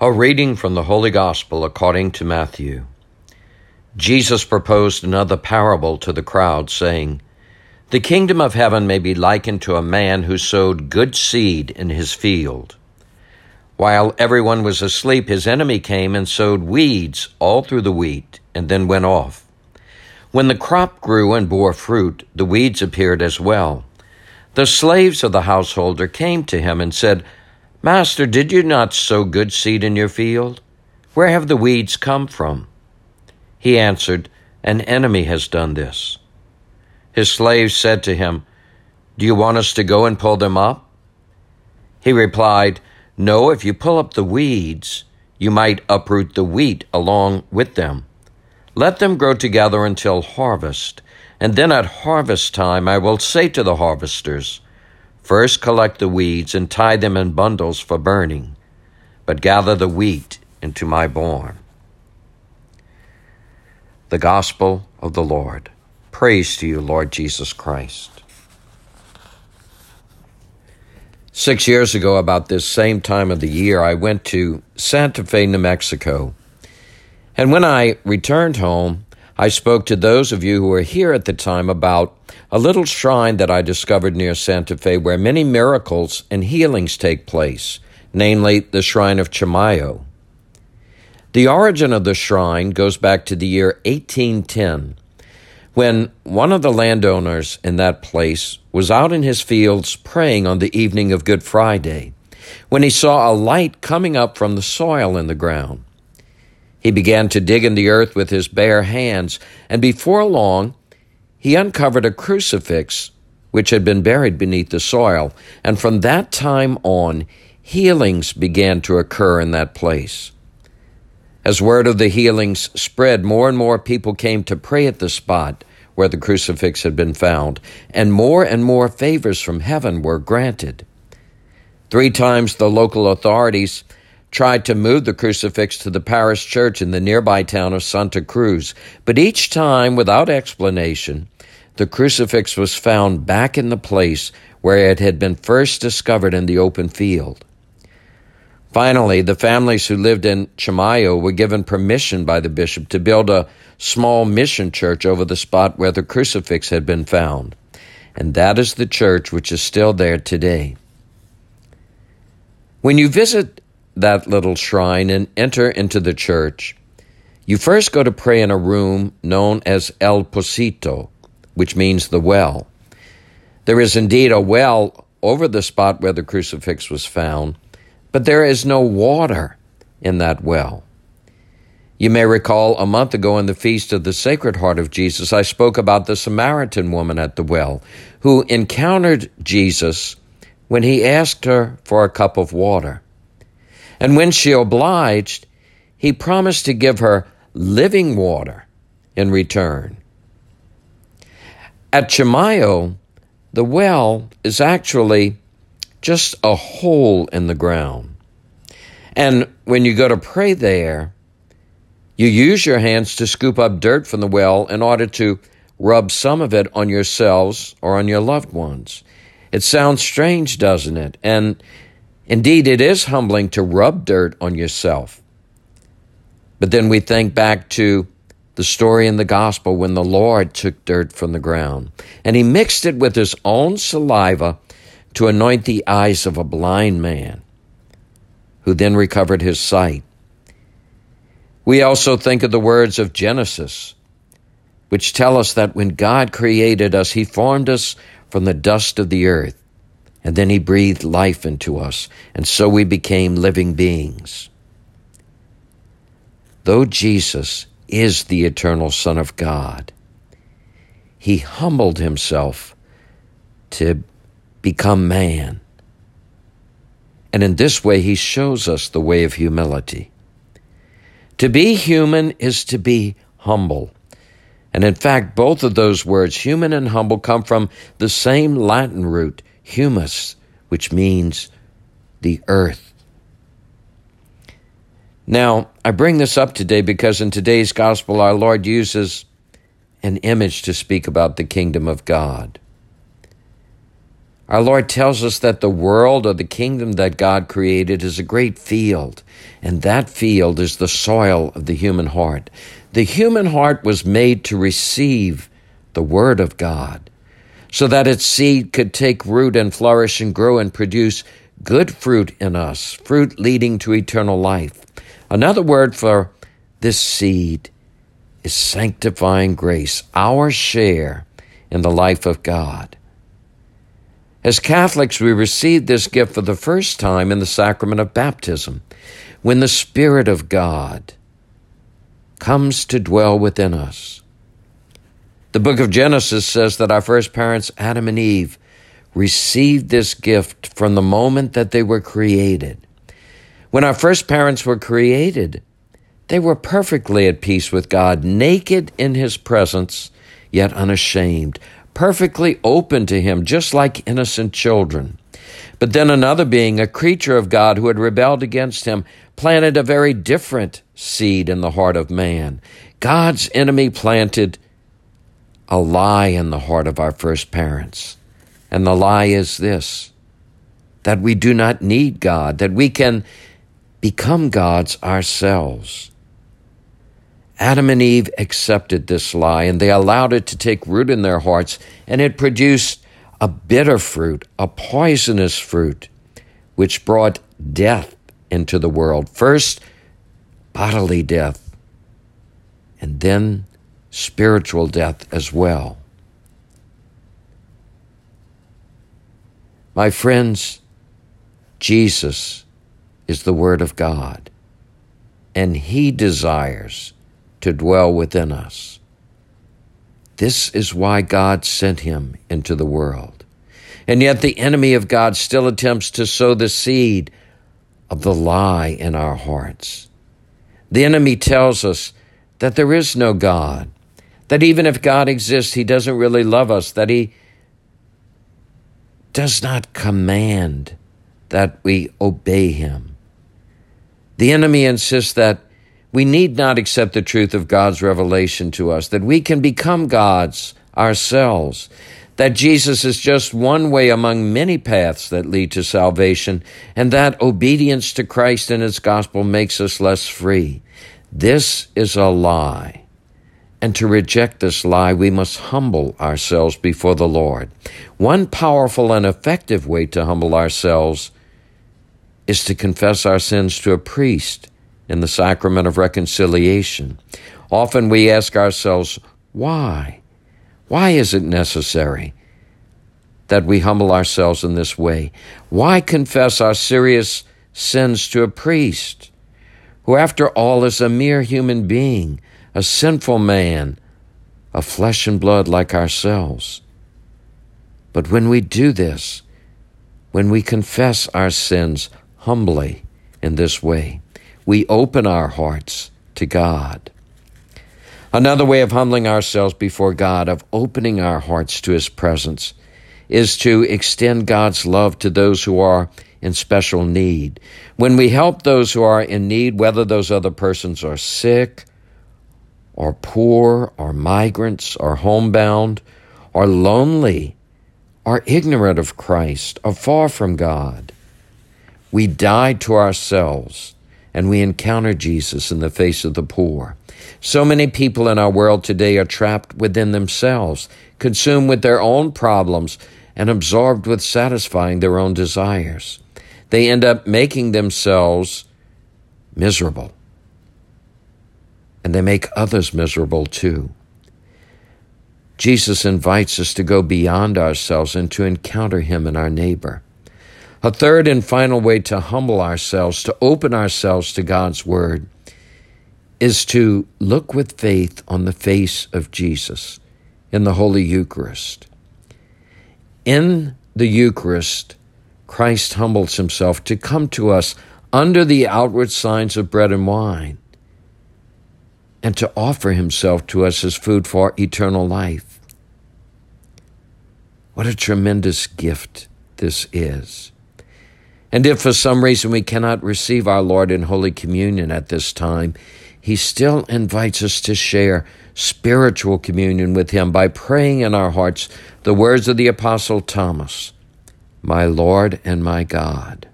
A reading from the Holy Gospel according to Matthew. Jesus proposed another parable to the crowd, saying, "The kingdom of heaven may be likened to a man who sowed good seed in his field. While everyone was asleep, his enemy came and sowed weeds all through the wheat, and then went off. When the crop grew and bore fruit, the weeds appeared as well. The slaves of the householder came to him and said, 'Master, did you not sow good seed in your field? Where have the weeds come from?' He answered, 'An enemy has done this.' His slaves said to him, 'Do you want us to go and pull them up?' He replied, 'No, if you pull up the weeds, you might uproot the wheat along with them. Let them grow together until harvest, and then at harvest time I will say to the harvesters, first collect the weeds and tie them in bundles for burning, but gather the wheat into my barn.'" The Gospel of the Lord. Praise to you, Lord Jesus Christ. 6 years ago, about this same time of the year, I went to Santa Fe, New Mexico. And when I returned home, I spoke to those of you who were here at the time about a little shrine that I discovered near Santa Fe where many miracles and healings take place, namely the Shrine of Chimayo. The origin of the shrine goes back to the year 1810, when one of the landowners in that place was out in his fields praying on the evening of Good Friday, when he saw a light coming up from the soil in the ground. He began to dig in the earth with his bare hands, and before long, he uncovered a crucifix which had been buried beneath the soil, and from that time on, healings began to occur in that place. As word of the healings spread, more and more people came to pray at the spot where the crucifix had been found, and more favors from heaven were granted. 3 times the local authorities tried to move the crucifix to the parish church in the nearby town of Santa Cruz, but each time, without explanation, the crucifix was found back in the place where it had been first discovered in the open field. Finally, the families who lived in Chimayo were given permission by the bishop to build a small mission church over the spot where the crucifix had been found, and that is the church which is still there today. When you visit that little shrine and enter into the church, you first go to pray in a room known as El Pocito, which means the well. There is indeed a well over the spot where the crucifix was found, but there is no water in that well. You may recall a month ago in the Feast of the Sacred Heart of Jesus, I spoke about the Samaritan woman at the well who encountered Jesus when he asked her for a cup of water. And when she obliged, he promised to give her living water in return. At Chimayo, the well is actually just a hole in the ground. And when you go to pray there, you use your hands to scoop up dirt from the well in order to rub some of it on yourselves or on your loved ones. It sounds strange, doesn't it? And indeed, it is humbling to rub dirt on yourself. But then we think back to the story in the gospel when the Lord took dirt from the ground and he mixed it with his own saliva to anoint the eyes of a blind man who then recovered his sight. We also think of the words of Genesis, which tell us that when God created us, he formed us from the dust of the earth. And then he breathed life into us, and so we became living beings. Though Jesus is the eternal Son of God, he humbled himself to become man. And in this way, he shows us the way of humility. To be human is to be humble. And in fact, both of those words, human and humble, come from the same Latin root, humus, which means the earth. Now, I bring this up today because in today's gospel, our Lord uses an image to speak about the kingdom of God. Our Lord tells us that the world or the kingdom that God created is a great field, and that field is the soil of the human heart. The human heart was made to receive the Word of God so that its seed could take root and flourish and grow and produce good fruit in us, fruit leading to eternal life. Another word for this seed is sanctifying grace, our share in the life of God. As Catholics, we receive this gift for the first time in the sacrament of baptism, when the Spirit of God comes to dwell within us. The book of Genesis says that our first parents, Adam and Eve, received this gift from the moment that they were created. When our first parents were created, they were perfectly at peace with God, naked in His presence, yet unashamed, perfectly open to Him, just like innocent children. But then another being, a creature of God who had rebelled against Him, planted a very different seed in the heart of man. God's enemy planted a lie in the heart of our first parents. And the lie is this, that we do not need God, that we can become gods ourselves. Adam and Eve accepted this lie, and they allowed it to take root in their hearts, and it produced a bitter fruit, a poisonous fruit, which brought death into the world. First, bodily death, and then spiritual death as well. My friends, Jesus is the Word of God, and He desires to dwell within us. This is why God sent Him into the world. And yet the enemy of God still attempts to sow the seed of the lie in our hearts. The enemy tells us that there is no God, that even if God exists, He doesn't really love us, that He does not command that we obey Him. The enemy insists that we need not accept the truth of God's revelation to us, that we can become gods ourselves, that Jesus is just one way among many paths that lead to salvation, and that obedience to Christ and His gospel makes us less free. This is a lie. And to reject this lie, we must humble ourselves before the Lord. One powerful and effective way to humble ourselves is to confess our sins to a priest in the sacrament of reconciliation. Often we ask ourselves, why? Why is it necessary that we humble ourselves in this way? Why confess our serious sins to a priest, who after all is a mere human being, a sinful man, of flesh and blood like ourselves? But when we do this, when we confess our sins humbly in this way, we open our hearts to God. Another way of humbling ourselves before God, of opening our hearts to His presence, is to extend God's love to those who are in special need. When we help those who are in need, whether those other persons are sick, or poor, or migrants, or homebound, or lonely, or ignorant of Christ, or far from God, we die to ourselves, and we encounter Jesus in the face of the poor. So many people in our world today are trapped within themselves, consumed with their own problems, and absorbed with satisfying their own desires. They end up making themselves miserable, and they make others miserable too. Jesus invites us to go beyond ourselves and to encounter Him in our neighbor. A third and final way to humble ourselves, to open ourselves to God's Word, is to look with faith on the face of Jesus in the Holy Eucharist. In the Eucharist, Christ humbles Himself to come to us under the outward signs of bread and wine, and to offer Himself to us as food for eternal life. What a tremendous gift this is. And if for some reason we cannot receive our Lord in Holy Communion at this time, He still invites us to share spiritual communion with Him by praying in our hearts the words of the Apostle Thomas, my Lord and my God.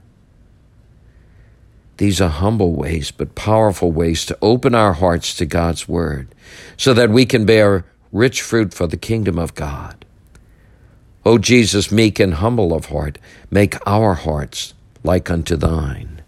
These are humble ways, but powerful ways to open our hearts to God's word so that we can bear rich fruit for the kingdom of God. O Jesus, meek and humble of heart, make our hearts like unto thine.